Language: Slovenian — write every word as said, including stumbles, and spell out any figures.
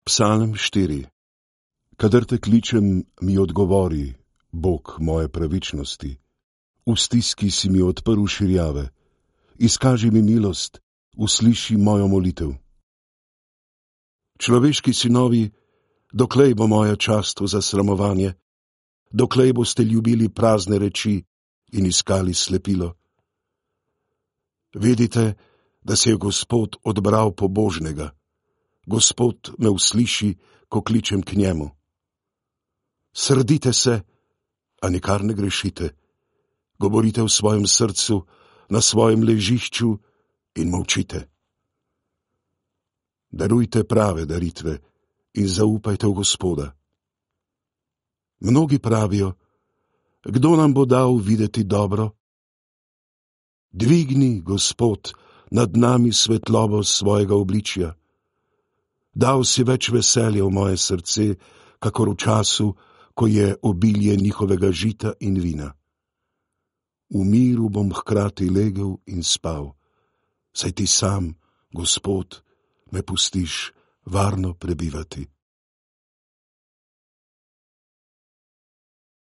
Psalm štiri. Kadar te kličem, mi odgovori, Bog moje pravičnosti. V stiski si mi odprl širjave. Izkaži mi milost, usliši mojo molitev. Človeški sinovi, doklej bo moja čast v zasramovanje, doklej boste ljubili prazne reči in iskali slepilo. Vedite, da se je Gospod odbral pobožnega. Gospod me usliši, ko kličem k njemu. Srdite se, a nikar ne grešite. Govorite v svojem srcu, na svojem ležišču in molčite. Darujte prave daritve in zaupajte v Gospoda. Mnogi pravijo, kdo nam bo dal videti dobro? Dvigni, Gospod, nad nami svetlobo svojega obličja. Dal si več veselja v moje srce, kakor v času, ko je obilje njihovega žita in vina. V miru bom hkrati legel in spal, saj ti sam, Gospod, me pustiš varno prebivati.